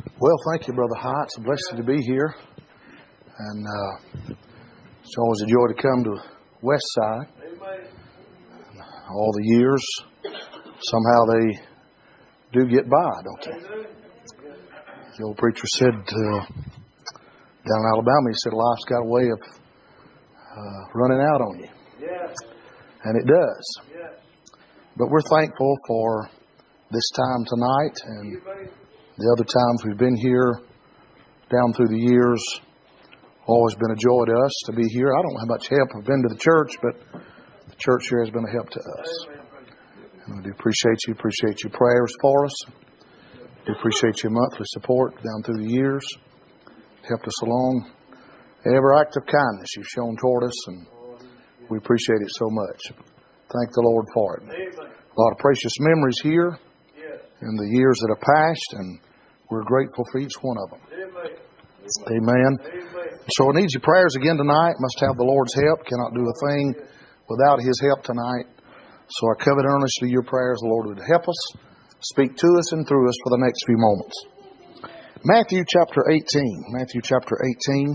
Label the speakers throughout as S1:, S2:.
S1: Well, thank you, Brother Hart. It's a blessing to be here. And it's always a joy to come to Westside. All the years, somehow they do get by, don't they? The old preacher said down in Alabama, he said, life's got a way of running out on you. And it does. But we're thankful for this time tonight and the other times we've been here down through the years. Always been a joy to us to be here. I don't know how much help I've been to the church, but the church here has been a help to us. And we do appreciate your prayers for us. We appreciate your monthly support down through the years. Helped us along. Every act of kindness you've shown toward us, and we appreciate it so much. Thank the Lord for it. A lot of precious memories here in the years that have passed, and we're grateful for each one of them. Amen. So I need your prayers again tonight. Must have the Lord's help. Cannot do a thing without His help tonight. So I covet earnestly your prayers. The Lord would help us, speak to us and through us for the next few moments. Matthew chapter 18. Matthew chapter 18.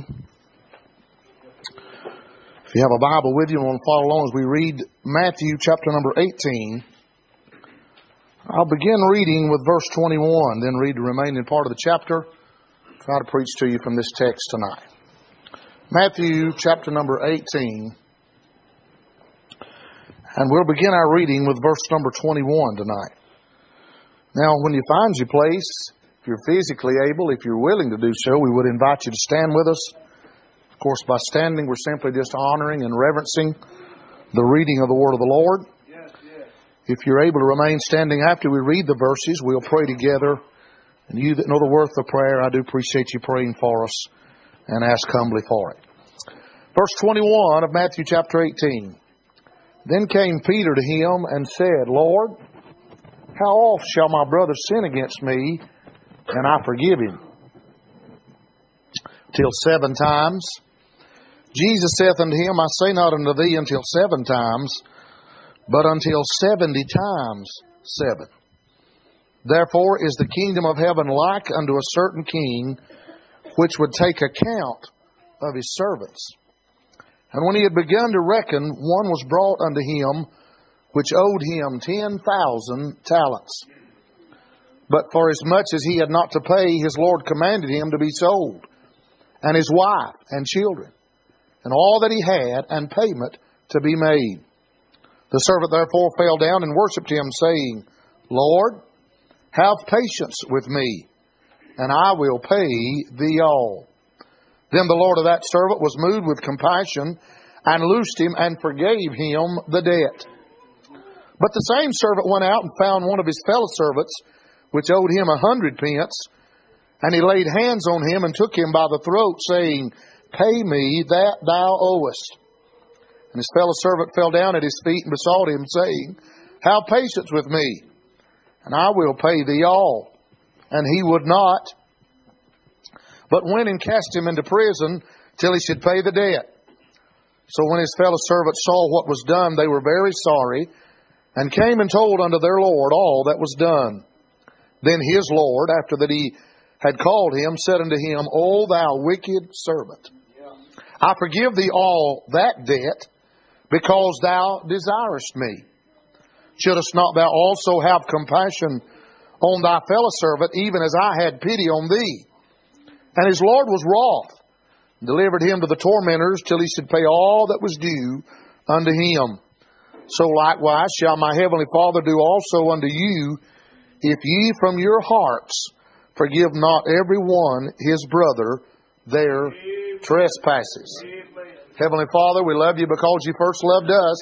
S1: If you have a Bible with you and want to follow along as we read Matthew chapter number 18, I'll begin reading with verse 21, then read the remaining part of the chapter. Try to preach to you from this text tonight. Matthew chapter number 18. And we'll begin our reading with verse number 21 tonight. Now, when you find your place, if you're physically able, if you're willing to do so, we would invite you to stand with us. Of course, by standing, we're simply just honoring and reverencing the reading of the Word of the Lord. If you're able to remain standing after we read the verses, we'll pray together. And you that know the worth of prayer, I do appreciate you praying for us and ask humbly for it. Verse 21 of Matthew chapter 18. Then came Peter to him and said, Lord, how oft shall my brother sin against me, and I forgive him? Till 7 times. Jesus saith unto him, I say not unto thee until 7 times, but until 70 times 7. Therefore is the kingdom of heaven like unto a certain king, which would take account of his servants. And when he had begun to reckon, one was brought unto him, which owed him 10,000 talents. But for as much as he had not to pay, his Lord commanded him to be sold, and his wife and children, and all that he had, and payment to be made. The servant therefore fell down and worshipped him, saying, Lord, have patience with me, and I will pay thee all. Then the Lord of that servant was moved with compassion, and loosed him, and forgave him the debt. But the same servant went out and found one of his fellow servants, which owed him 100 pence, and he laid hands on him, and took him by the throat, saying, Pay me that thou owest. And his fellow servant fell down at his feet, and besought him, saying, Have patience with me, and I will pay thee all. And he would not, but went and cast him into prison till he should pay the debt. So when his fellow servants saw what was done, they were very sorry, and came and told unto their Lord all that was done. Then his Lord, after that he had called him, said unto him, O thou wicked servant, I forgive thee all that debt, because thou desirest me. Shouldest not thou also have compassion on thy fellow servant, even as I had pity on thee? And his Lord was wroth, and delivered him to the tormentors, till he should pay all that was due unto him. So likewise shall my heavenly Father do also unto you, if ye from your hearts forgive not every one his brother their trespasses. Heavenly Father, we love you because you first loved us.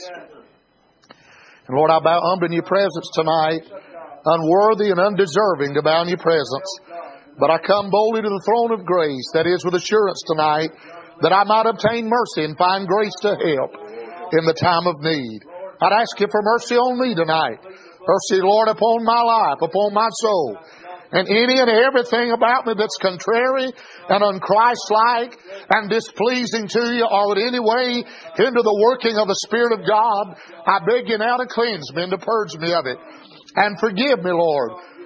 S1: And Lord, I bow humbly in your presence tonight, unworthy and undeserving to bow in your presence. But I come boldly to the throne of grace, that is with assurance tonight, that I might obtain mercy and find grace to help in the time of need. I'd ask you for mercy on me tonight. Mercy, Lord, upon my life, upon my soul. And any and everything about me that's contrary and unchristlike and displeasing to you, or in any way hinder the working of the Spirit of God, I beg you now to cleanse me and to purge me of it. And forgive me, Lord,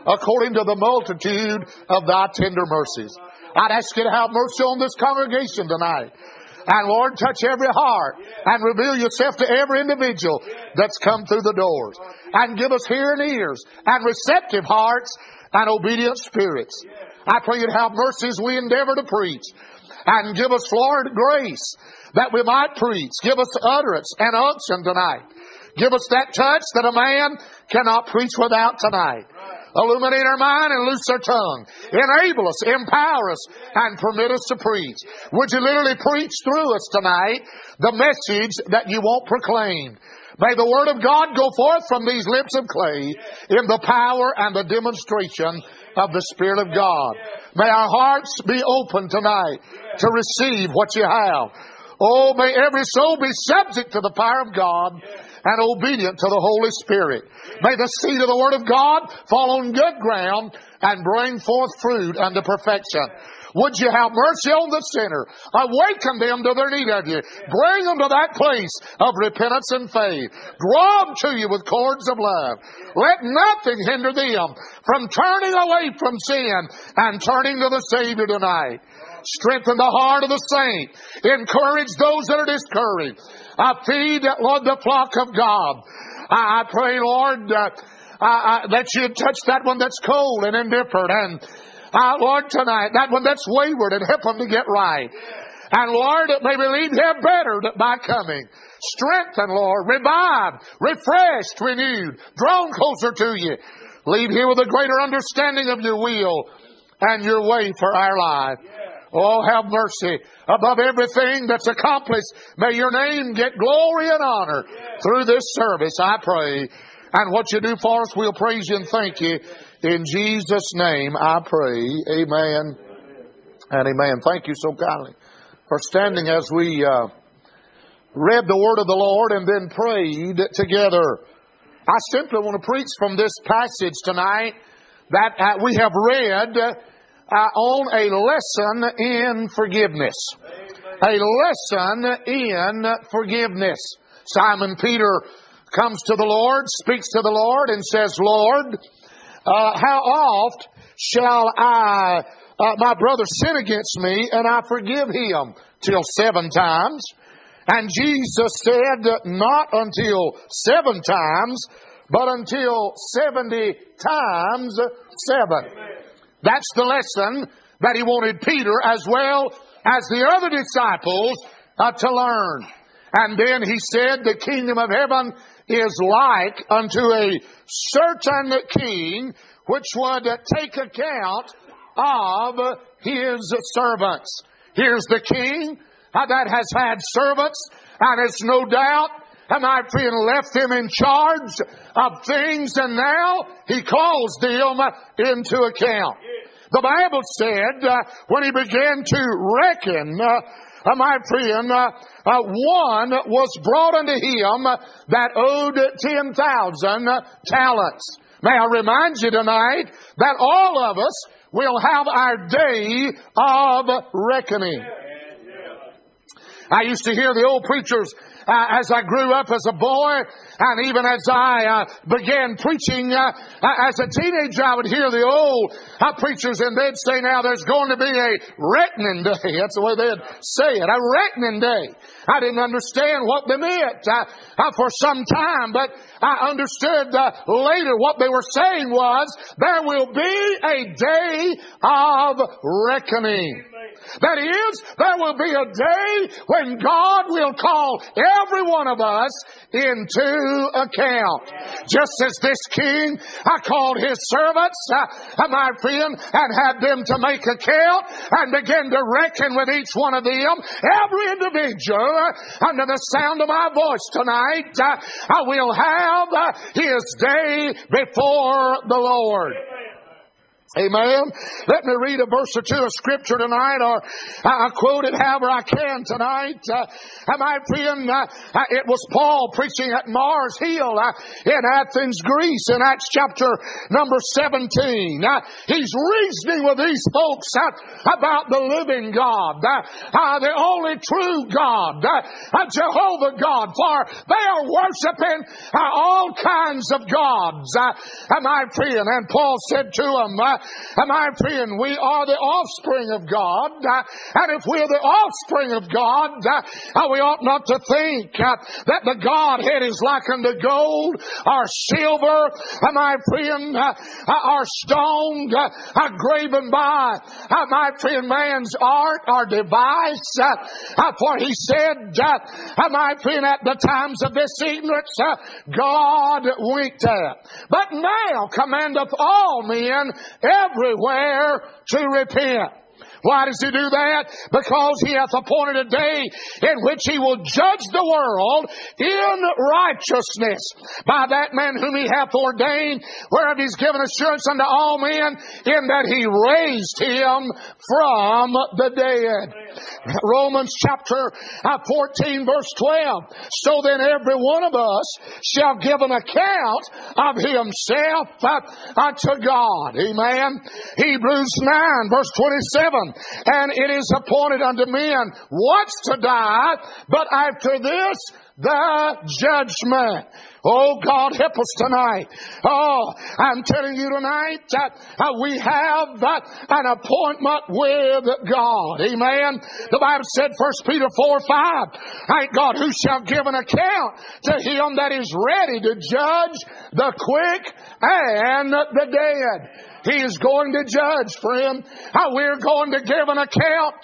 S1: according to the multitude of thy tender mercies. I'd ask you to have mercy on this congregation tonight. And Lord, touch every heart and reveal yourself to every individual that's come through the doors. And give us hearing ears and receptive hearts and obedient spirits. I pray you to have mercy as we endeavor to preach. And give us, Lord, grace that we might preach. Give us utterance and unction tonight. Give us that touch that a man cannot preach without tonight. Illuminate our mind and loose our tongue. Enable us, empower us, and permit us to preach. Would you literally preach through us tonight the message that you want proclaimed? May the Word of God go forth from these lips of clay in the power and the demonstration of the Spirit of God. May our hearts be open tonight to receive what you have. Oh, may every soul be subject to the power of God and obedient to the Holy Spirit. May the seed of the Word of God fall on good ground and bring forth fruit unto perfection. Would you have mercy on the sinner? Awaken them to their need of you. Bring them to that place of repentance and faith. Draw them to you with cords of love. Let nothing hinder them from turning away from sin and turning to the Savior tonight. Strengthen the heart of the saint. Encourage those that are discouraged. Feed, Lord, the flock of God. I pray, Lord, that you touch that one that's cold and indifferent. And, Lord, tonight, that one that's wayward, and help them to get right. And, Lord, may we leave here bettered by coming. Strengthen, Lord. Revive, refreshed, renewed, drawn closer to you. Leave here with a greater understanding of your will and your way for our life. Oh, have mercy. Above everything that's accomplished, may your name get glory and honor through this service, I pray. And what you do for us, we'll praise you and thank you. In Jesus' name, I pray. Amen and amen. Thank you so kindly for standing as we read the Word of the Lord and then prayed together. I simply want to preach from this passage tonight that we have read on a lesson in forgiveness. A lesson in forgiveness. Simon Peter comes to the Lord, speaks to the Lord, and says, Lord, how oft shall my brother sin against me, and I forgive him? Till 7 times. And Jesus said, not until 7 times, but until 70 times 7. That's the lesson that he wanted Peter as well as the other disciples to learn. And then he said the kingdom of heaven is like unto a certain king which would take account of his servants. Here's the king that has had servants, and it's no doubt, my friend, left them in charge of things, and now he calls them into account. The Bible said when he began to reckon, my friend, one was brought unto him that owed 10,000 talents. May I remind you tonight that all of us will have our day of reckoning. I used to hear the old preachers as I grew up as a boy, and even as I began preaching as a teenager, I would hear the old preachers, and they'd say, now there's going to be a reckoning day. That's the way they'd say it, a reckoning day. I didn't understand what they meant for some time, but I understood later what they were saying was, there will be a day of reckoning. That is, there will be a day when God will call every one of us into account. Just as this king called his servants, my friend, and had them to make account and begin to reckon with each one of them, every individual under the sound of my voice tonight will have his day before the Lord. Amen. Let me read a verse or two of Scripture tonight, or I quote it however I can tonight. My friend, it was Paul preaching at Mars Hill in Athens, Greece, in Acts chapter number 17. He's reasoning with these folks about the living God, the only true God, Jehovah God, for they are worshiping all kinds of gods. My friend, and Paul said to them, my friend, we are the offspring of God, and if we're the offspring of God, we ought not to think that the Godhead is like unto gold or silver, my friend, or stone, graven by, my friend, man's art or device. For he said, my friend, at the times of this ignorance, God winked at. But now commandeth all men everywhere to repent. Why does he do that? Because he hath appointed a day in which he will judge the world in righteousness by that man whom he hath ordained, whereof he's given assurance unto all men, in that he raised him from the dead. Romans chapter 14 verse 12. So then every one of us shall give an account of himself unto God. Amen. Hebrews 9 verse 27. And it is appointed unto men once to die, but after this, the judgment. Oh, God, help us tonight. Oh, I'm telling you tonight that we have an appointment with God. Amen. The Bible said, 1 Peter 4:5, thank God, who shall give an account to him that is ready to judge the quick and the dead. He is going to judge, friend. We're going to give an account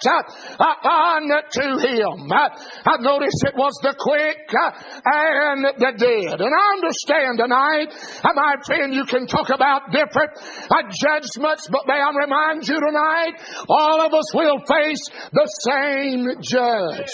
S1: unto him. I noticed it was the quick and the dead. And I understand tonight, my friend, you can talk about different judgments, but may I remind you tonight, all of us will face the same judge.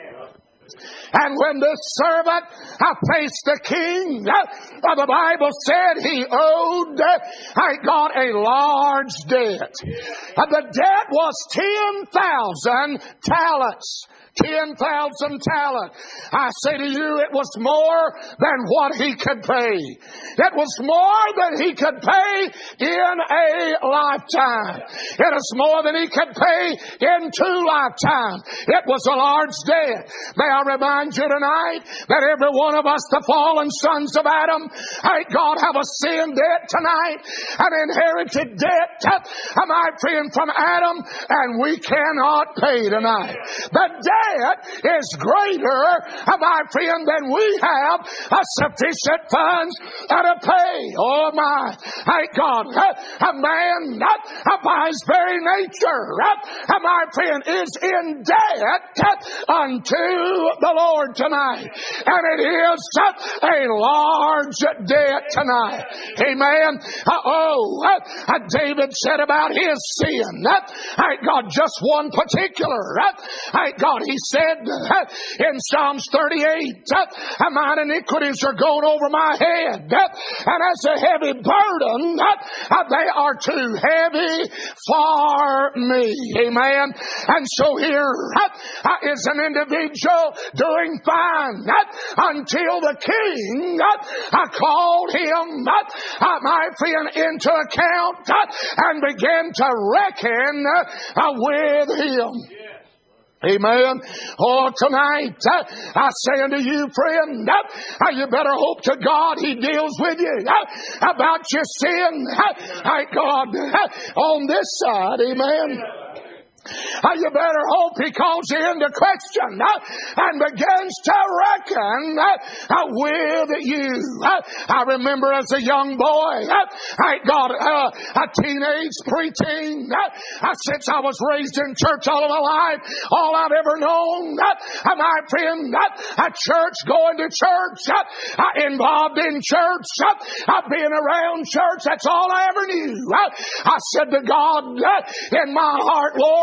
S1: And when the servant faced the king, the Bible said he owed God a large debt. The debt was 10,000 talents. 10,000 talents. I say to you, it was more than what he could pay. It was more than he could pay in a lifetime. It is more than he could pay in 2 lifetimes. It was a large debt. May I remind you tonight that every one of us, the fallen sons of Adam, God, have a sin debt tonight, an inherited debt, my friend, from Adam, and we cannot pay tonight. The debt is greater, my friend, than we have sufficient funds to pay. Oh my, thank God, a man by his very nature, my friend, is in debt unto the Lord tonight, and it is a large debt tonight. Amen. David said about his sin, thank God, just one particular, thank God, he said in Psalms 38, mine iniquities are gone over my head, and as a heavy burden, they are too heavy for me. Amen. And so here is an individual doing fine until the king called him, my friend, into account and began to reckon with him. Amen. Oh, tonight, I say unto you, friend, you better hope to God he deals with you about your sin. God, on this side, amen. You better hope he calls you into question and begins to reckon with you. I remember as a young boy, I got a teenage, preteen, since I was raised in church all of my life, all I've ever known, my friend, a church, going to church, involved in church, being around church, that's all I ever knew. I said to God in my heart, Lord,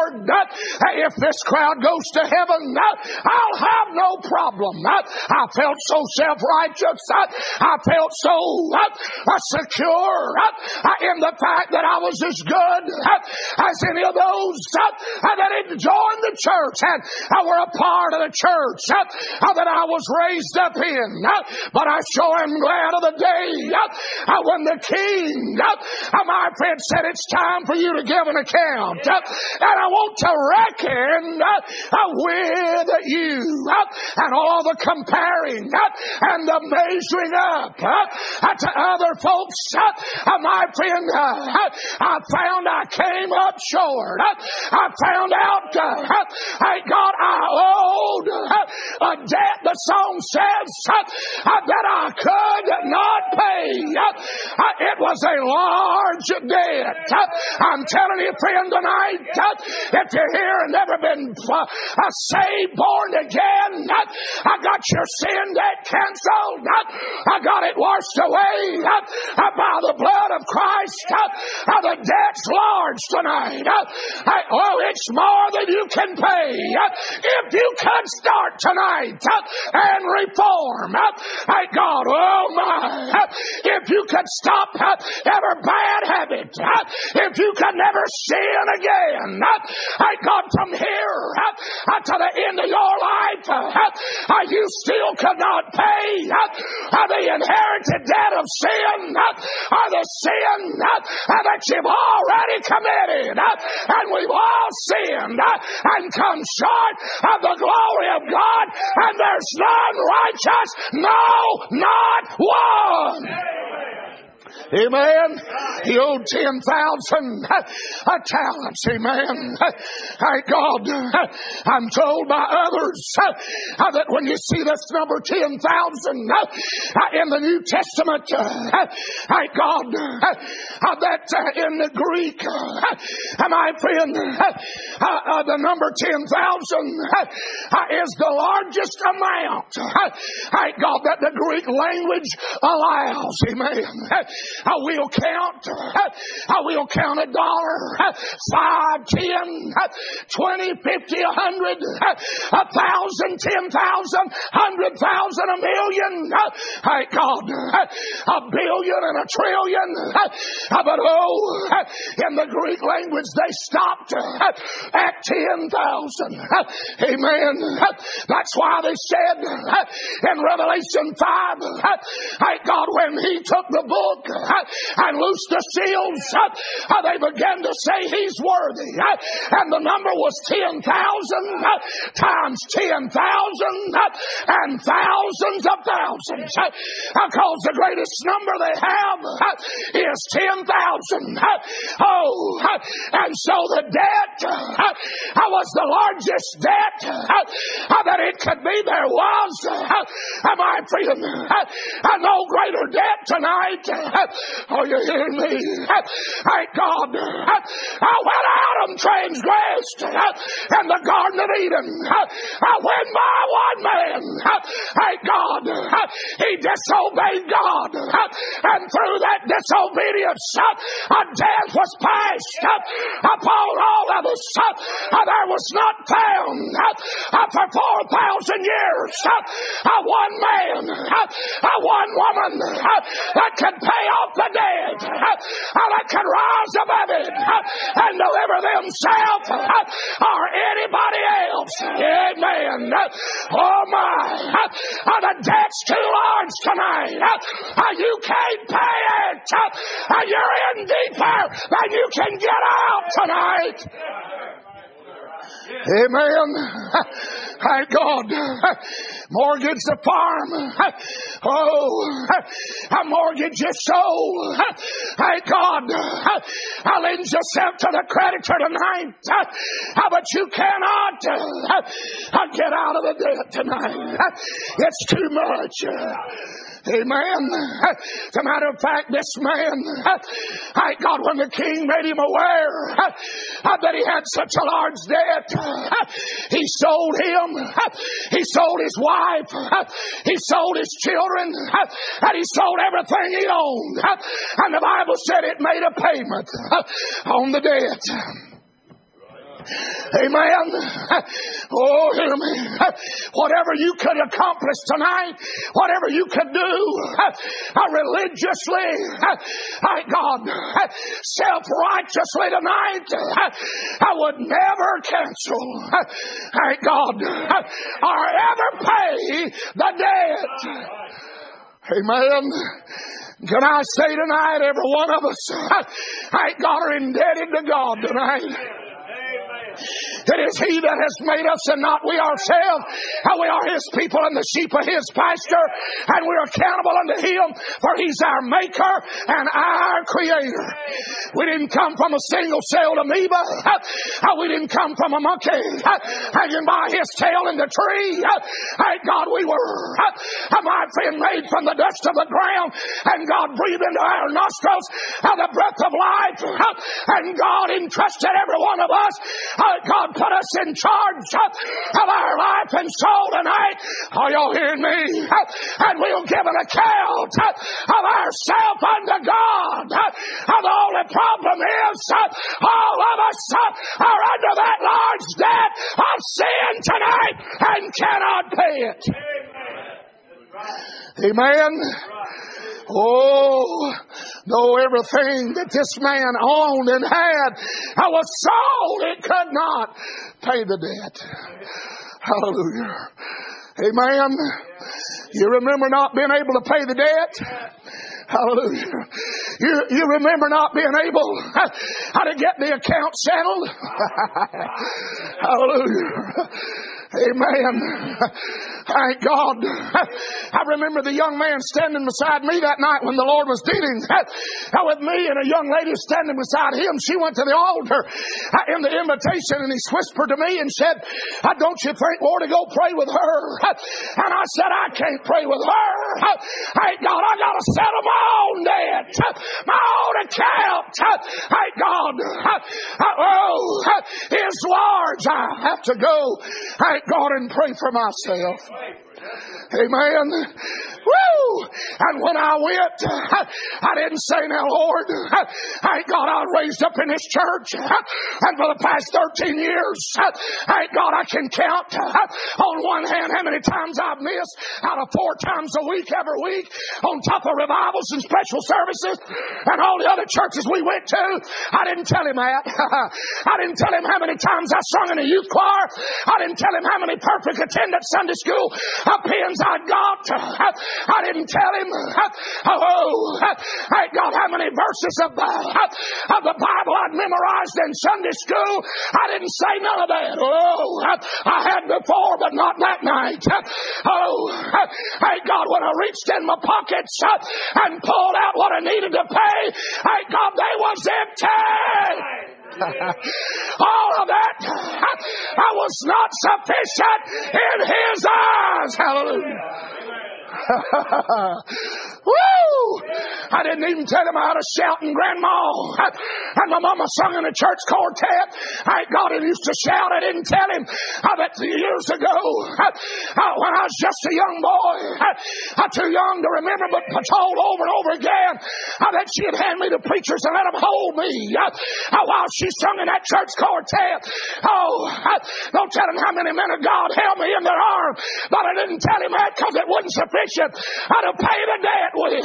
S1: Lord, if this crowd goes to heaven, I'll have no problem. I felt so self-righteous. I felt so secure in the fact that I was as good as any of those that had joined the church and were a part of the church that I was raised up in. But I sure am glad of the day when the King, my friend, said it's time for you to give an account. And I want to reckon with you. And all the comparing and the measuring up to other folks, my friend, I found I came up short. I found out, thank God, I owed a debt, the song says, that I could not pay. It was a large debt. I'm telling you, friend, tonight, if you're here and never been saved, born again, I got your sin debt canceled. I got it washed away by the blood of Christ. The debt's large tonight. It's more than you can pay. If you could start tonight and reform, thank God, oh my, if you could stop every bad habit, if you could never sin again, thank God, from here to the end of your life, you still could not pay the inherited debt of sin, or the sin that you've already committed. And we've all sinned and come short of the glory of God, and there's none righteous, no, not one. Amen. He owed 10,000 talents. Amen. Thank God. I'm told by others that when you see this number 10,000 in the New Testament, thank God, that in the Greek, my friend, the number 10,000 is the largest amount, thank God, that the Greek language allows. Amen. We'll count $1, $5, $10, $20, $50, $100, 1,000, 10,000, 100,000, a million. Thank God. A billion and a trillion. But in the Greek language they stopped at 10,000. Amen. That's why they said in Revelation 5, thank God, when he took the book and loosed the seals, they began to say he's worthy. And the number was 10,000 times 10,000 and thousands of thousands. Because the greatest number they have is 10,000. And so the debt was the largest debt that it could be. There was, my friend, no greater debt tonight. Are you hearing me? Thank God. When Adam transgressed in the Garden of Eden, when by one man, thank God, he disobeyed God, and through that disobedience, death was passed upon all of us. There was not found for 4,000 years one man, one woman that could pay off the dead, that could rise above it and deliver themselves or anybody else. Amen. Oh my, the debt's too large tonight. You can't pay it. You're in deeper than you can get out tonight. Amen. Thank God. Mortgage the farm. A mortgage your soul. Thank God. Lend yourself to the creditor tonight. But you cannot get out of the debt tonight. It's too much. Amen. As a matter of fact, this man, thank God, when the king made him aware that he had such a large debt, he sold him, he sold his wife, he sold his children, and he sold everything he owned. And the Bible said it made a payment on the debt. Amen. Oh, hear me. Whatever you could accomplish tonight, whatever you could do religiously, God, self-righteously tonight, I would never cancel, God, or ever pay the debt. Amen. Can I say tonight, every one of us, God, are indebted to God tonight. It is He that has made us and not we ourselves. We are His people and the sheep of His pasture, and we are accountable unto Him, for He's our maker and our creator. We didn't come from a single-celled amoeba. We didn't come from a monkey hanging by his tail in the tree. God, we were, my friend, made from the dust of the ground, and God breathed into our nostrils the breath of life, and God entrusted every one of us. God put us in charge of our life and soul tonight. Are y'all hearing me? And we'll give an account of ourselves unto God. The only problem is all of us are under that large debt of sin tonight and cannot pay it. Amen. Oh, though everything that this man owned and had was sold, it could not pay the debt. Hallelujah. Amen. You remember not being able to pay the debt? Hallelujah. You remember not being able to get the account settled? Hallelujah. Amen. Thank God. I remember the young man standing beside me that night when the Lord was dealing with me, and a young lady standing beside him. She went to the altar in the invitation, and he whispered to me and said, don't you think, Lord, to go pray with her? And I said, I can't pray with her. Thank God, I got to settle my own debt, my own account. Thank God. It's large. I have to go. Thank God, and pray for myself. Amen. Woo! And when I went, I didn't say, now, Lord, thank God I was raised up in this church, and for the past 13 years, thank God I can count on one hand how many times I've missed out of 4 times a week, every week, on top of revivals and special services and all the other churches we went to. I didn't tell him that. I didn't tell him how many times I sung in a youth choir. I didn't tell him how many perfect attendance Sunday school pins I got. I didn't tell him, thank God, how many verses of the Bible I'd memorized in Sunday school. I didn't say none of that. I had before, but not that night. Thank God, when I reached in my pockets and pulled out what I needed to pay, thank God they was empty. All of that was not sufficient in His eyes. Hallelujah. Woo! I didn't even tell him I had a shouting grandma. And my mama sung in a church quartet. Thank God, it used to shout. I didn't tell him that years ago when I was just a young boy, too young to remember, but told over and over again that she'd hand me the preachers and let them hold me while she sung in that church quartet. Don't tell him how many men of God held me in their arms, but I didn't tell him that because it wasn't sufficient to pay the debt with.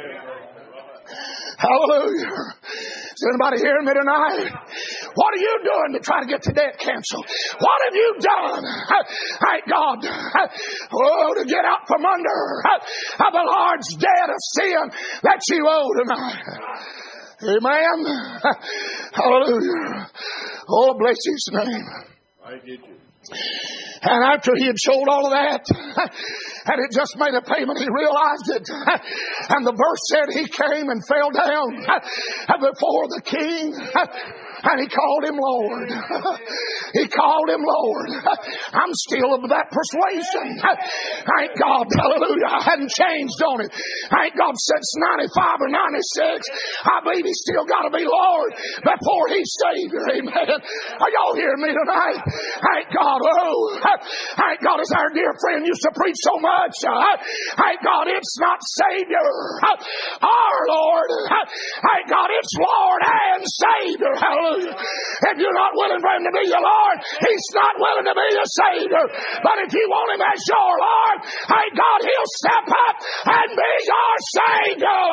S1: Hallelujah. Is anybody hearing me tonight? What are you doing to try to get the debt canceled? What have you done? Thank God. To get out from under the large debt of sin that you owe tonight. Amen. Hallelujah. Oh, bless His name. I get you. And after he had showed all of that, and it just made a payment, he realized it. And the verse said he came and fell down before the king. And he called him Lord. He called him Lord. I'm still of that persuasion. Thank God. Hallelujah. I hadn't changed on it. Thank God, since 95 or 96, I believe He's still got to be Lord before He's Savior. Amen. Are y'all hearing me tonight? Thank God. Thank God, as our dear friend used to preach so much. Thank God, it's not Savior, our Lord. Thank God, it's Lord and Savior. Hallelujah. Hallelujah. If you're not willing for Him to be your Lord, He's not willing to be your Savior. But if you want Him as your Lord, thank God He'll step up and be your Savior.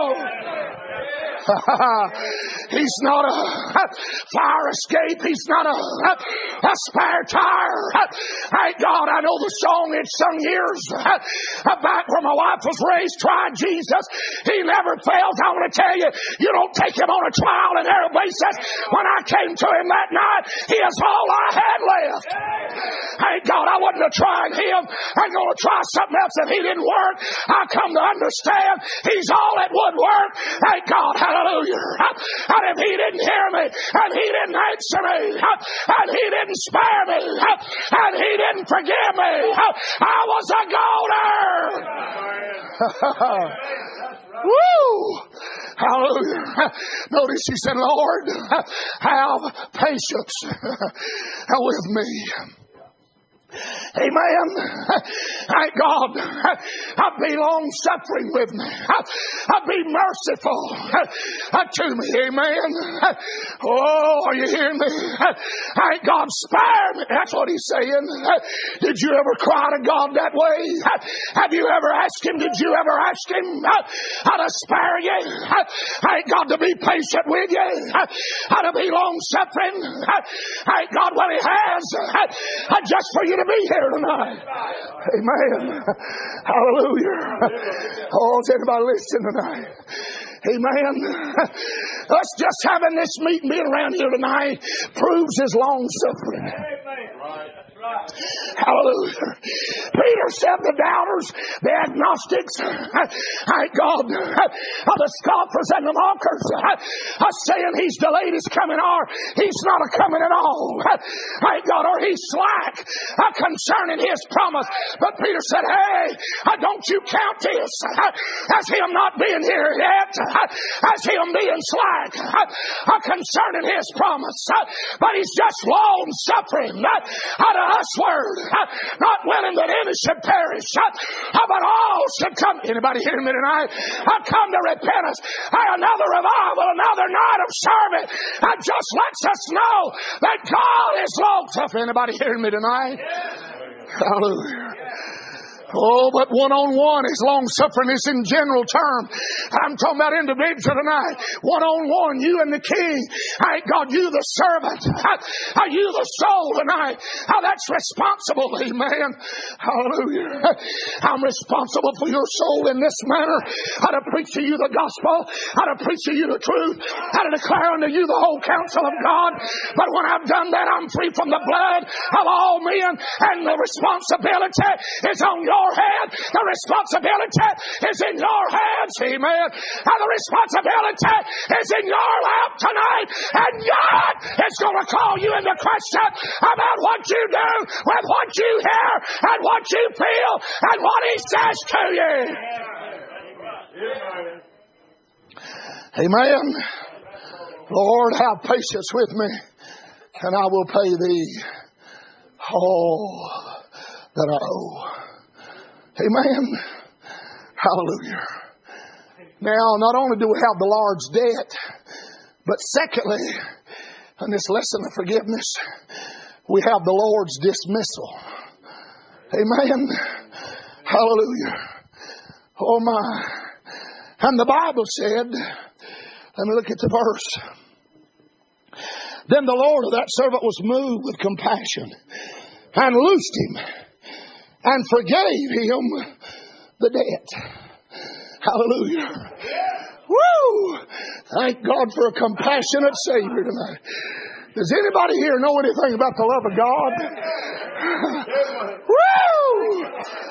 S1: He's not a fire escape. He's not a spare tire. Thank God, I know the song it's sung years back where my wife was raised. Try Jesus. He never fails. I want to tell you, you don't take Him on a trial and error basis. When I came to Him that night, He is all I had left. Thank God I wasn't trying Him. I'm going to try something else. If He didn't work, I come to understand He's all that would work. Thank God. Hallelujah. And if He didn't hear me, and He didn't answer me, and He didn't spare me, and He didn't forgive me, I was a goner. Woo! Hallelujah. Notice He said, Lord, have patience with me. Amen. Thank God. Be long suffering with me. Be merciful to me. Amen. Oh, are you hearing me? Thank God, spare me. That's what He's saying. Did you ever cry to God that way? Have you ever asked Him? Did you ever ask Him how to spare you? Thank God, to be patient with you. How to be long suffering. Thank God, what He has just for you to be here tonight. Amen. Hallelujah. Oh, is anybody listening tonight? Amen. Us just having this meeting, being around here tonight, proves His long suffering. Hallelujah. Peter said the doubters, the agnostics, thank God, the scoffers and the mockers, saying He's delayed His coming, or He's not a coming at all. Thank God, or He's slack concerning His promise. But Peter said, hey, don't you count this as Him not being here yet, as Him being slack concerning His promise. But He's just long suffering out of us word, not willing that any should perish, but all should come. Anybody hearing me tonight? Come to repentance. Another revival, another night of service, that just lets us know that God is long suffering. Anybody hearing me tonight? Hallelujah. Oh, but one-on-one is long-suffering is in general term. I'm talking about individual tonight. One-on-one, you and the King. Thank God, you the servant. You the soul tonight. That's responsible. Amen. Hallelujah. I'm responsible for your soul in this manner. How to preach to you the gospel. How to preach to you the truth. How to declare unto you the whole counsel of God. But when I've done that, I'm free from the blood of all men. And the responsibility is on your head. The responsibility is in your hands. Amen. And the responsibility is in your lap tonight. And God is going to call you into question about what you do with what you hear and what you feel and what He says to you. Amen. Lord, have patience with me, and I will pay Thee all that I owe. Amen. Hallelujah. Now, not only do we have the Lord's debt, but secondly, in this lesson of forgiveness, we have the Lord's dismissal. Amen. Hallelujah. Oh my. And the Bible said, let me look at the verse. Then the Lord of that servant was moved with compassion and loosed him and forgave him the debt. Hallelujah. Woo! Thank God for a compassionate Savior tonight. Does anybody here know anything about the love of God? Woo!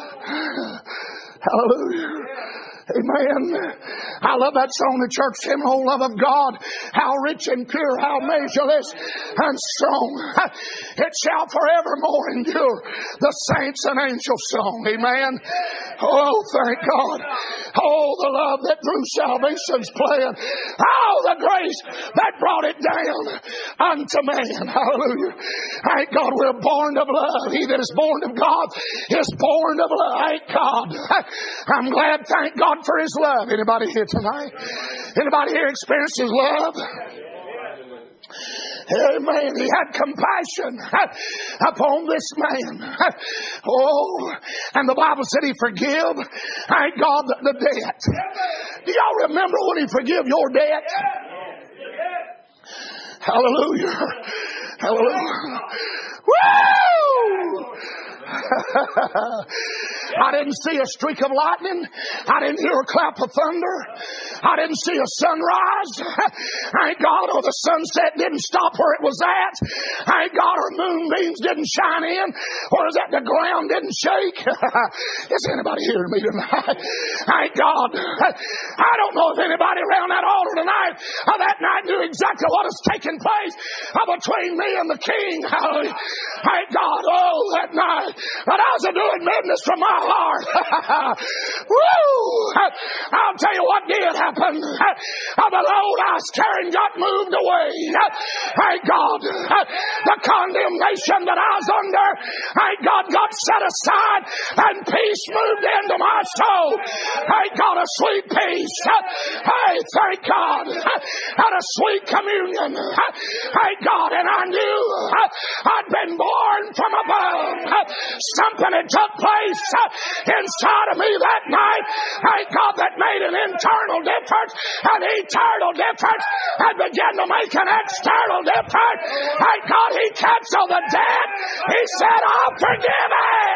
S1: Hallelujah. Amen. I love that song, the church hymn, "Oh love of God, how rich and pure, how measureless and strong. It shall forevermore endure." The saints and angels song. Amen. Oh, thank God. Oh, the love that through salvation's plan. Oh, the grace that brought it down unto man. Hallelujah. Thank God we're born of love. He that is born of God is born of love. Thank God. I'm glad, thank God, for His love. Anybody here tonight? Anybody here experiences love? Amen. He had compassion upon this man. Oh, and the Bible said he forgive, thank God, the debt. Do y'all remember when he forgive your debt? Hallelujah. Hallelujah. Woo! I didn't see a streak of lightning. I didn't hear a clap of thunder. I didn't see a sunrise. Thank God, or the sunset didn't stop where it was at. Thank God, or moonbeams didn't shine in, or is that the ground didn't shake. Is anybody hearing me tonight? Thank God. I don't know if anybody around that altar tonight or that night knew exactly what was taking place between me and the King. Thank God. Oh, that night. But I was doing business from my heart. Woo! I'll tell you what did happen. The load I was carrying got moved away. Thank God. The condemnation that I was under, thank God, got set aside and peace moved into my soul. Thank God, a sweet peace. Hey, thank God. And a sweet communion. Thank God. And I knew I'd been born from above. Something had took place inside of me that night, thank God, that made an internal difference, an eternal difference, and began to make an external difference. Thank God he canceled the debt. He said, I'll forgive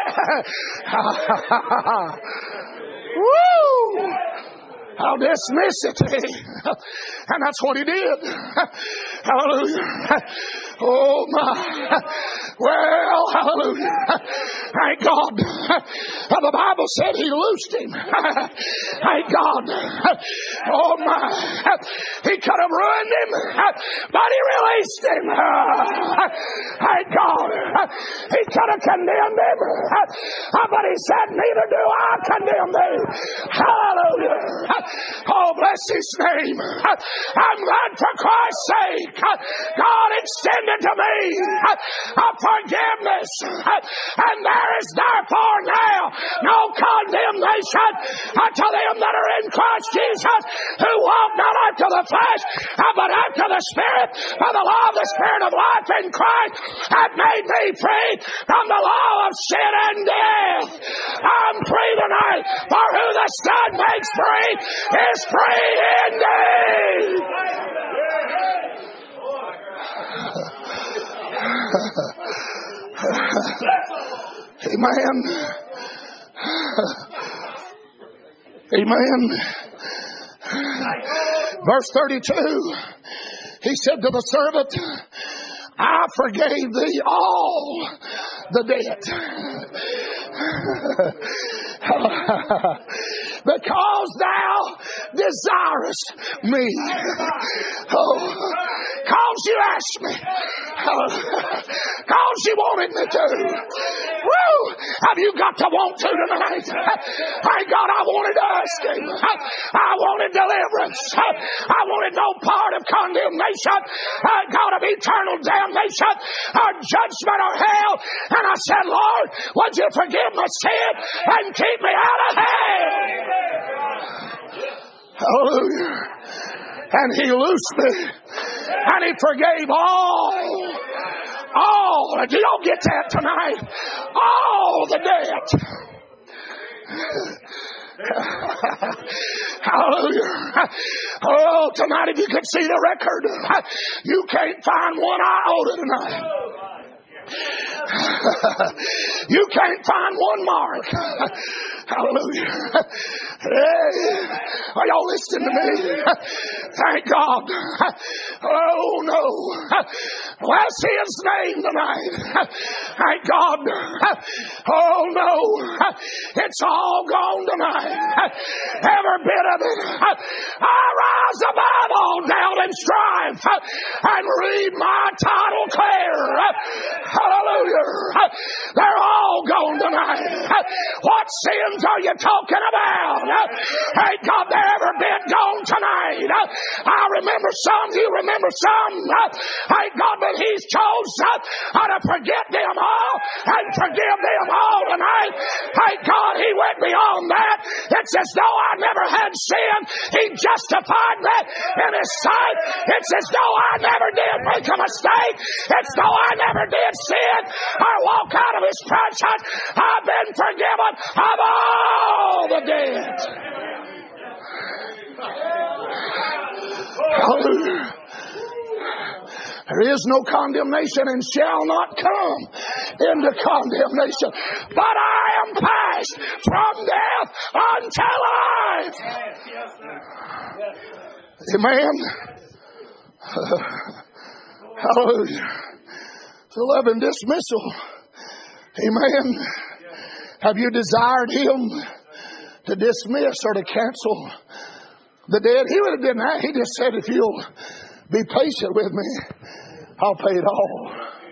S1: it. Woo! I'll dismiss it. And that's what he did. Hallelujah. Oh my. Well, hallelujah. Thank God. The Bible said he loosed him. Thank God. Oh my. He could have ruined him, but he released him. Thank God. He could have condemned him, but he said, neither do I condemn thee. Hallelujah. Oh, bless his name. I'm glad for Christ's sake God extended to me a forgiveness, and there is therefore now no condemnation unto them that are in Christ Jesus, who walk not after the flesh but after the Spirit. For the law of the Spirit of life in Christ hath made me free from the law of sin and death. I'm free tonight, for who the Son makes free is free indeed. Amen. Amen. Verse 32, he said to the servant, I forgave thee all the debt. Because thou desirest me. Oh, cause you asked me. Cause you wanted me to. Woo! Have you got to want to tonight? Thank God I wanted to ask him. I wanted deliverance. I wanted no part of condemnation. God, of eternal damnation or judgment or hell. And I said, Lord, would you forgive my sin and keep me out of hell? Hallelujah. And he loosed me. And he forgave all. Do y'all get that tonight? All the debt. Hallelujah. Oh, tonight if you could see the record, you can't find one iota tonight. You can't find one mark. Hallelujah. Hey, are y'all listening to me? Thank God. Oh no. Bless his name tonight. Thank God. Oh no. It's all gone tonight. Every bit of it. I rise above all doubt and strife and read my title clear. Hallelujah. They're all gone tonight. What sins are you talking about? Thank God they're every bit gone tonight. I remember some, you remember some. Thank God that he's chosen to forget them all and forgive them all tonight. Thank God he went beyond that It's as though I never had sin. He justified that in His sight. It's as though I never did make a mistake. It's as though I never did sin or walk out of His presence. I've been forgiven of all the debt. Hallelujah. There is no condemnation and shall not come into condemnation. But I am passed from death unto life. Amen. Hallelujah. It's 11 dismissal. Amen. Have you desired Him to dismiss or to cancel the debt? He would have done that. He just said, if you'll be patient with me, I'll pay it all.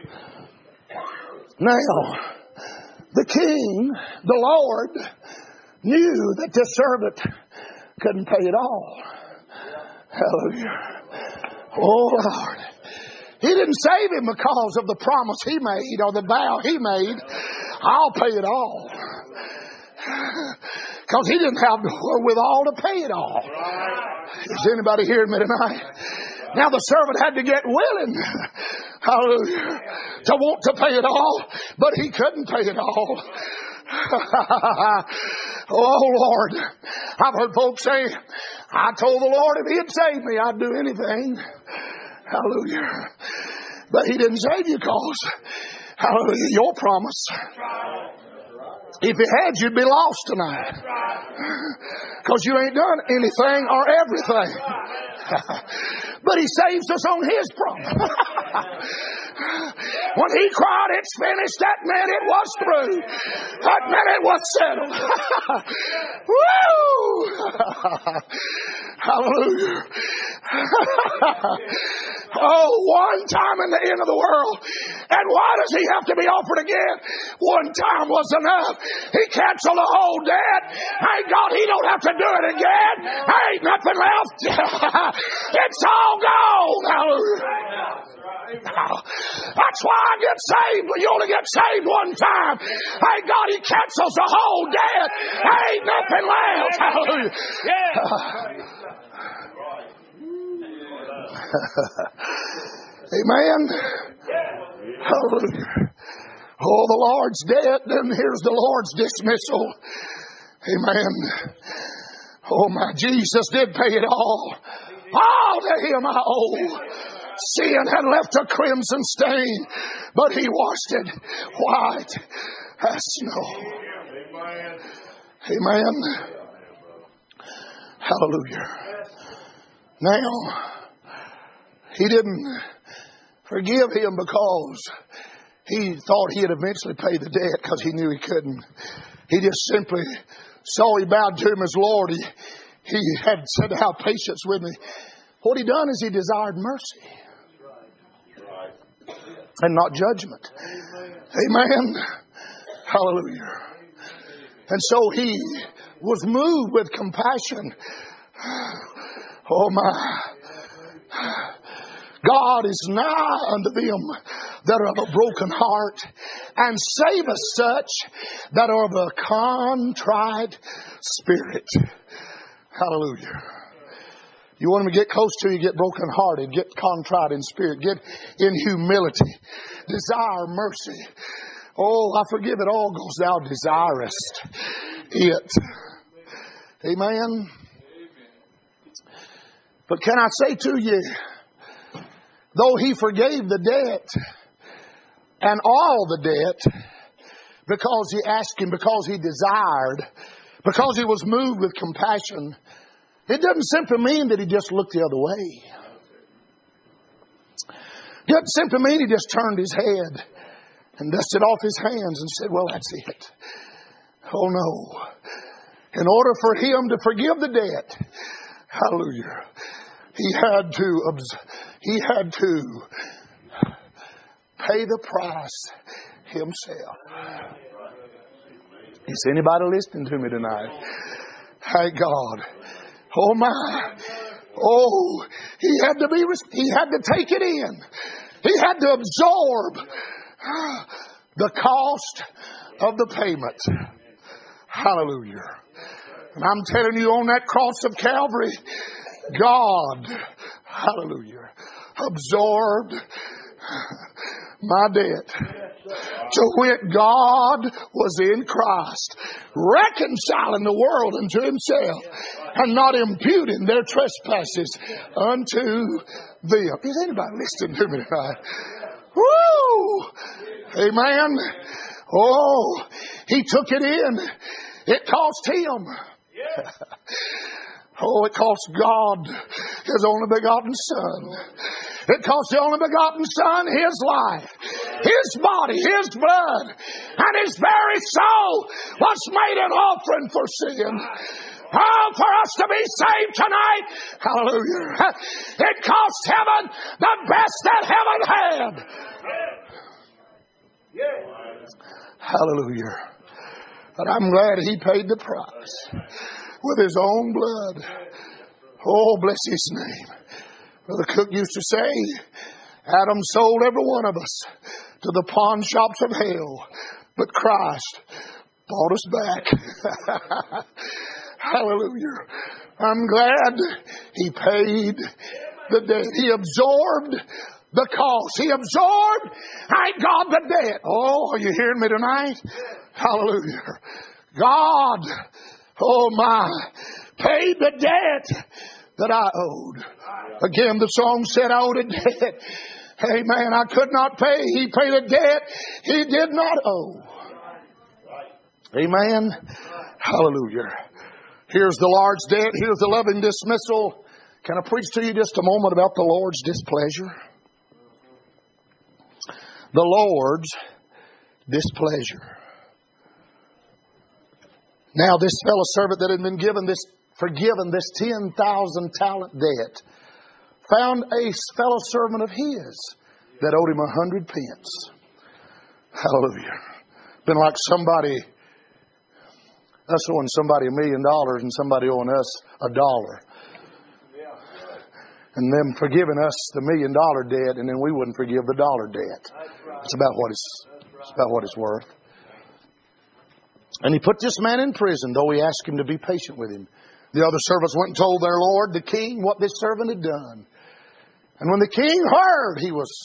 S1: Now, the king, the Lord, knew that this servant couldn't pay it all. Hallelujah. Oh, Lord. He didn't save him because of the promise he made or the vow he made. I'll pay it all. Because he didn't have the wherewithal to pay it all. Is anybody hearing me tonight? Now the servant had to get willing, hallelujah, to want to pay it all, but he couldn't pay it all. Oh Lord, I've heard folks say, I told the Lord if He'd save me, I'd do anything. Hallelujah. But He didn't save you because, hallelujah, your promise. If He had, you'd be lost tonight. Because you ain't done anything or everything. But He saves us on His promise. When He cried, it's finished, that meant it was through. That meant it was settled. Woo! Hallelujah. Oh, one time in the end of the world. And why does He have to be offered again? One time was enough. He canceled the whole debt. Thank God He don't have to do it again. Ain't nothing left. It's all gone. Hallelujah. That's why I get saved. But you only get saved one time. Thank God He cancels the whole debt. Ain't nothing left. Hallelujah. Amen. Hallelujah. Oh, the Lord's debt, then here's the Lord's dismissal. Amen. Oh, my Jesus did pay it all. All to Him I owe. Sin had left a crimson stain, but He washed it white as snow. Amen. Hallelujah. Now, He didn't forgive him because he thought he'd eventually pay the debt because he knew he couldn't. He just simply saw He bowed to Him as Lord. He had said, have patience with me. What He done is He desired mercy and not judgment. Amen. Hallelujah. And so He was moved with compassion. Oh my. God is nigh unto them that are of a broken heart, and saveth such that are of a contrite spirit. Hallelujah. You want Him to get close to you, get broken hearted, get contrite in spirit, get in humility, desire mercy. Oh, I forgive it all because Thou desirest it. Amen. But can I say to you, though He forgave the debt and all the debt because He asked Him, because He desired, because He was moved with compassion, it doesn't simply mean that He just looked the other way. It doesn't simply mean He just turned His head and dusted off His hands and said, well, that's it. Oh no. In order for Him to forgive the debt, hallelujah, He had to pay the price Himself. Is anybody listening to me tonight? Thank God. Oh my. Oh, He had to take it in. He had to absorb the cost of the payment. Hallelujah.
S2: And I'm telling you, on that cross of Calvary, God, hallelujah, absorbed my debt. To wit, God was in Christ, reconciling the world unto Himself, and not imputing their trespasses unto them. Is anybody listening to me tonight? Woo! Amen. Oh, He took it in. It cost Him. Oh, it cost God His only begotten Son. It cost the only begotten Son His life, His body, His blood, and His very soul was made an offering for sin. Oh, for us to be saved tonight, hallelujah, it cost heaven the best that heaven had. Hallelujah. But I'm glad He paid the price with His own blood. Oh, bless His name. Brother Cook used to say, Adam sold every one of us to the pawn shops of hell, but Christ bought us back. Hallelujah. I'm glad He paid the debt. He absorbed the cost. He absorbed, thank God, the debt. Oh, are you hearing me tonight? Hallelujah. God, oh my, paid the debt that I owed. Again, the song said I owed a debt. Amen. I could not pay. He paid a debt He did not owe. Amen. Hallelujah. Here's the Lord's debt. Here's the loving dismissal. Can I preach to you just a moment about the Lord's displeasure? The Lord's displeasure. Now this fellow servant that had been forgiven this 10,000 talent debt found a fellow servant of his that owed him 100 pence. Hallelujah. Been like us owing somebody $1 million and somebody owing us $1. And them forgiving us the $1 million debt, and then we wouldn't forgive the dollar debt. It's about what it's worth. And he put this man in prison, though he asked him to be patient with him. The other servants went and told their lord, the king, what this servant had done. And when the king heard, he was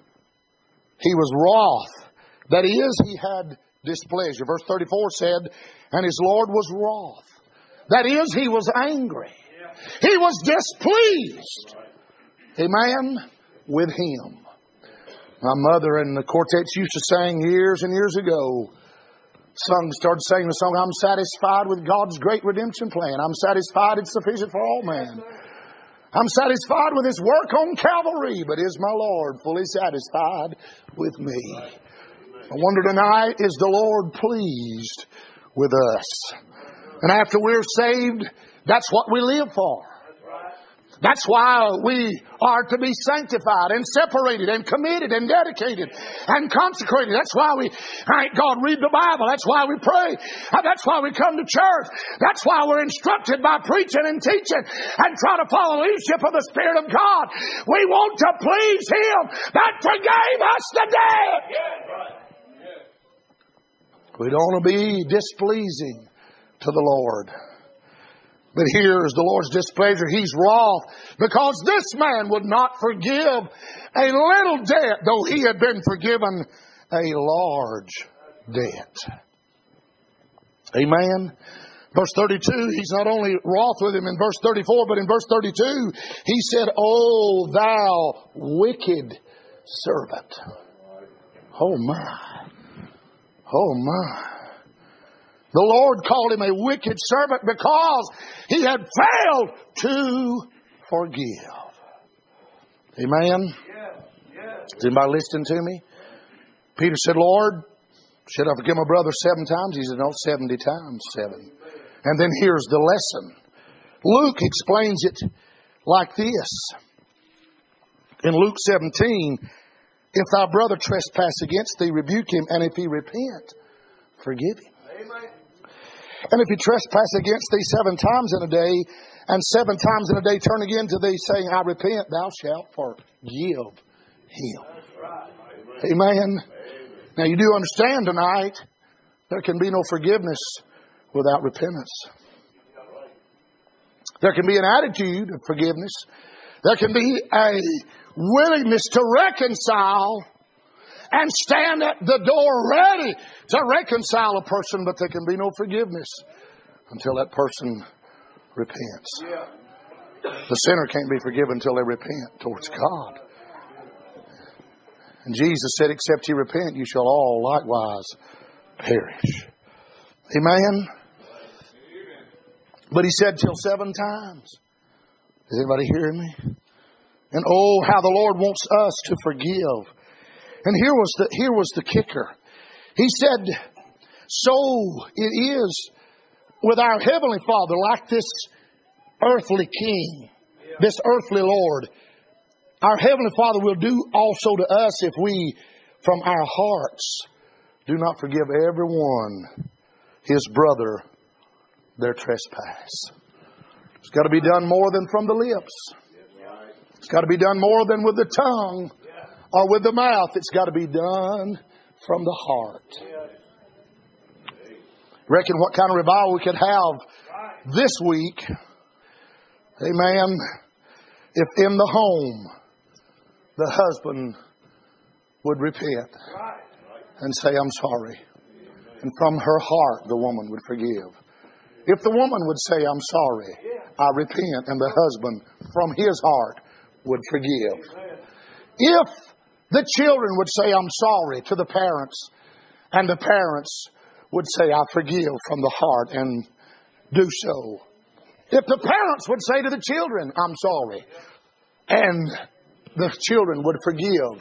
S2: wroth. That is, he had displeasure. Verse 34 said, and his lord was wroth. That is, he was angry. He was displeased. Amen. With him. My mother and the quartets used to sing years and years ago. Started singing the song, I'm satisfied with God's great redemption plan. I'm satisfied it's sufficient for all men. I'm satisfied with His work on Calvary, but is my Lord fully satisfied with me? I wonder tonight, is the Lord pleased with us? And after we're saved, that's what we live for. That's why we are to be sanctified and separated and committed and dedicated and consecrated. That's why we, thank God, read the Bible. That's why we pray. That's why we come to church. That's why we're instructed by preaching and teaching and try to follow the leadership of the Spirit of God. We want to please Him that forgave us the debt. We don't want to be displeasing to the Lord. But here is the Lord's displeasure. He's wroth because this man would not forgive a little debt, though he had been forgiven a large debt. Amen. Verse 32, he's not only wroth with him in verse 34, but in verse 32, he said, "O thou wicked servant." Oh my. Oh my. The Lord called him a wicked servant because he had failed to forgive. Amen? Is anybody listening to me? Peter said, Lord, should I forgive my brother 7 times? He said, no, 70 times 7. And then here's the lesson. Luke explains it like this. In Luke 17, if thy brother trespass against thee, rebuke him, and if he repent, forgive him. And if he trespass against thee 7 times in a day, and 7 times in a day turn again to thee, saying, I repent, thou shalt forgive him. Amen. Now you do understand tonight, there can be no forgiveness without repentance. There can be an attitude of forgiveness. There can be a willingness to reconcile and stand at the door ready to reconcile a person, but there can be no forgiveness until that person repents. The sinner can't be forgiven until they repent towards God. And Jesus said, except ye repent, you shall all likewise perish. Amen? But he said till 7 times. Is anybody hearing me? And oh, how the Lord wants us to forgive. And here was the kicker. He said, so it is with our Heavenly Father, like this earthly king, this earthly Lord. Our Heavenly Father will do also to us if we, from our hearts, do not forgive everyone, his brother, their trespass. It's got to be done more than from the lips. It's got to be done more than with the tongue or with the mouth. It's got to be done from the heart. Reckon what kind of revival we could have this week, amen, if in the home the husband would repent and say, I'm sorry. And from her heart the woman would forgive. If the woman would say, I'm sorry, I repent, and the husband from his heart would forgive. If the children would say, I'm sorry to the parents, and the parents would say, I forgive from the heart and do so. If the parents would say to the children, I'm sorry, and the children would forgive.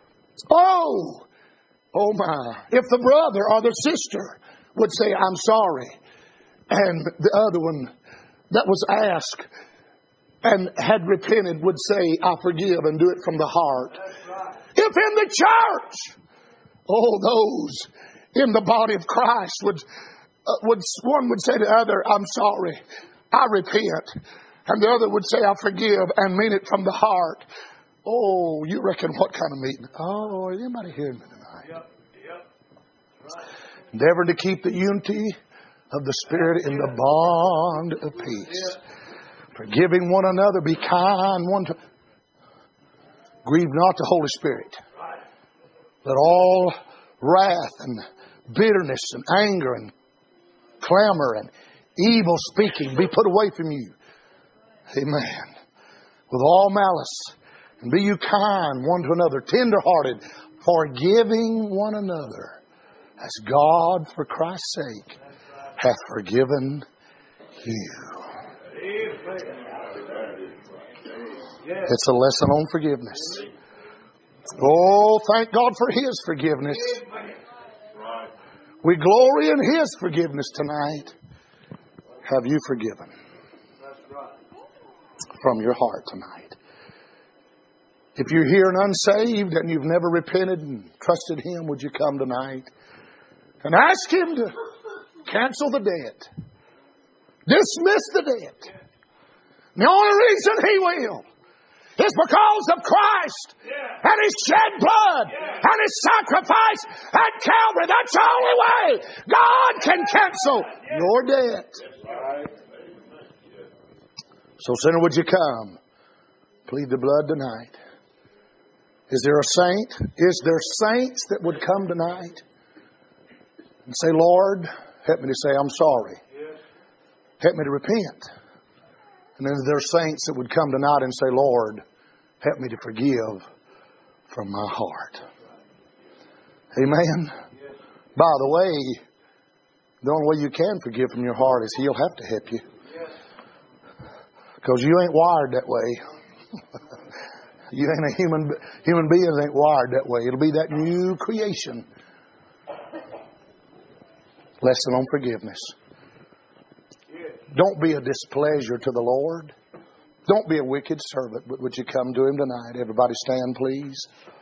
S2: Oh my. If the brother or the sister would say, I'm sorry, and the other one that was asked and had repented would say, I forgive, and do it from the heart. If in the church, those in the body of Christ would one would say to the other, I'm sorry, I repent, and the other would say, I forgive, and mean it from the heart. Oh, you reckon what kind of meeting? Oh, anybody hearing me tonight? Endeavoring to keep the unity of the Spirit in the bond of peace. Forgiving one another, be kind one to... Grieve not the Holy Spirit. Let all wrath and bitterness and anger and clamor and evil speaking be put away from you. Amen. With all malice. And be you kind one to another, tender-hearted, forgiving one another, as God, for Christ's sake, hath forgiven you. It's a lesson on forgiveness. Oh, thank God for His forgiveness. We glory in His forgiveness tonight. Have you forgiven from your heart tonight? If you're here and unsaved and you've never repented and trusted Him, would you come tonight and ask Him to cancel the debt, dismiss the debt? And the only reason He will is because of Christ and His shed blood and His sacrifice at Calvary. That's the only way God can cancel your debt. So, sinner, would you come? Plead the blood tonight. Is there a saint? Is there saints that would come tonight and say, Lord, help me to say I'm sorry. Help me to repent. And then there are saints that would come tonight and say, Lord, help me to forgive from my heart. Amen. By the way, the only way you can forgive from your heart is He'll have to help you. Because you ain't wired that way. You ain't a human being ain't wired that way. It'll be that new creation. Lesson on forgiveness. Don't be a displeasure to the Lord. Don't be a wicked servant. But would you come to Him tonight? Everybody stand, please.